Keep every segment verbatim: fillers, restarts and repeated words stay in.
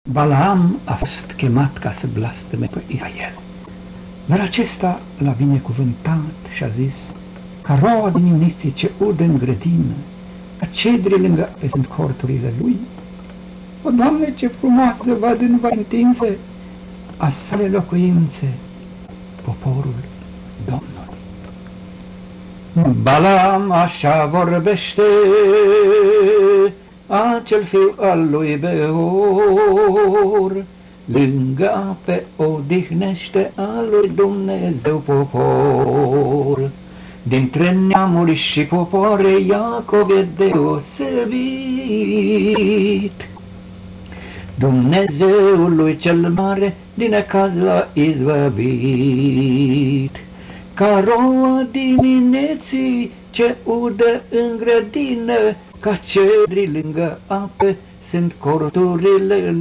Balaam a fost chemat ca să blasteme pe Israel. Dar acesta l-a binecuvântat și a zis: ca roa din iuniții ce udă în grădină, ca cedrii lângă pe sunt corturile lui. O, Doamne, ce frumoasă văd în vai întinse a sale locuințe, poporul Domnului. Balaam așa vorbește, acel fiu al lui Beor, lângă ape odihnește al lui Dumnezeu popor. Dintre neamuri și popoare Iacov e deosebit. Dumnezeul lui cel mare din necaz l-a izbăvit. Ca roa dimineții ce udă în grădină, ca cedrii lângă ape sunt corturile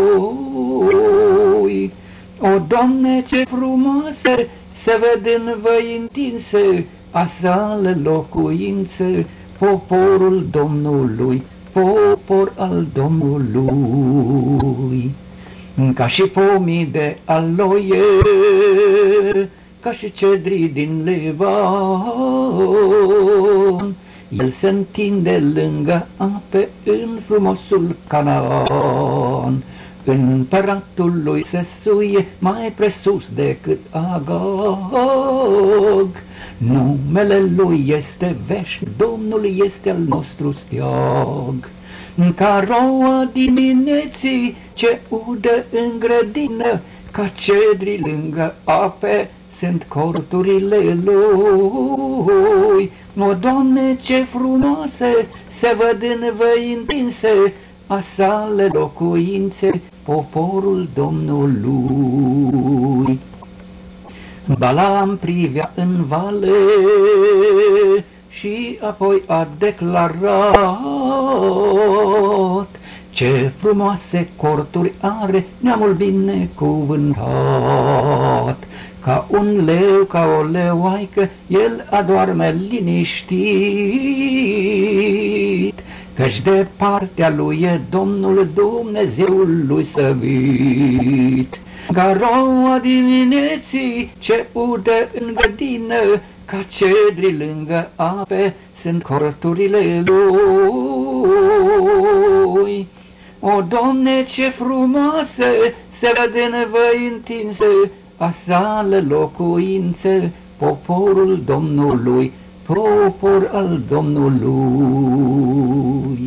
lui. O, Doamne, ce frumoase se ved în văi întinse a sale locuințe, poporul Domnului, popor al Domnului. Ca și pomii de aloie, ca și cedrii din Liban, el se întinde lângă ape în frumosul Canaan. Împăratul lui se suie mai presus decât Agag. Numele lui este veșnic, Domnul este al nostru steag. Ca roa dimineții ce udă în grădină, ca cedrii lângă ape sunt corturile lui. O, Doamne, ce frumoase se văd în văi întinse a sale locuințe, poporul Domnului. Balaam privea în vale și apoi a declarat: ce frumoase corturi are neamul binecuvântat. Ca un leu, ca o leoaică, el adorme liniștit, căci de partea lui e Domnul Dumnezeul lui slăvit. Ca roa dimineții ce udă în grădină, ca cedrii lângă ape sunt corturile lui. O, Doamne, ce frumoase se văd în văi întinse a sale locuințe, poporul Domnului, popor al Domnului.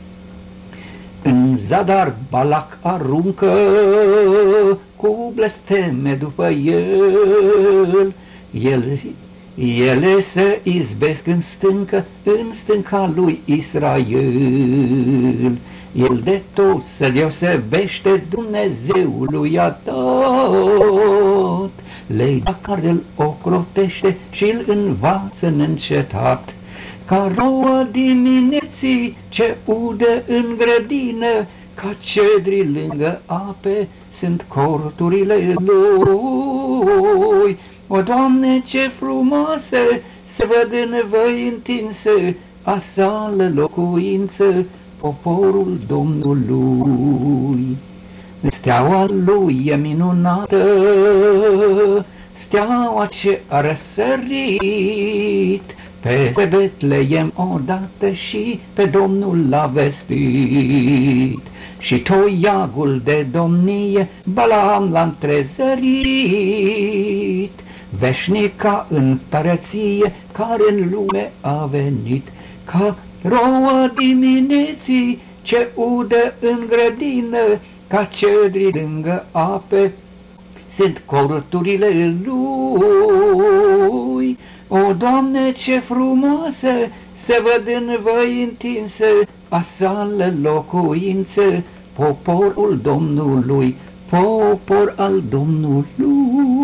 În zadar Balac aruncă cu blesteme după el, el ele se izbesc în stâncă, în stânca lui Israel. El de tot se deosebește Dumnezeului a tot, legea care îl ocrotește și îl învață neîncetat. Ca roa dimineții ce udă în grădină, ca cedrii lângă ape sunt corturile lui. O, Doamne, ce frumoase se văd în văi întinse a sale locuințe, poporul Domnului. Steaua lui e minunată, steaua ce a răsărit pe Betleem odată și pe Domnul l-a vestit. Și toiagul de domnie Balaam l-a întrezărit, veșnica împărăție care în lume a venit. Ca roa dimineții ce udă în grădină, ca cedrii lângă ape sunt corturile lui. O, Doamne, ce frumoase se văd în văi întinse a sale locuințe, poporul Domnului, popor al Domnului.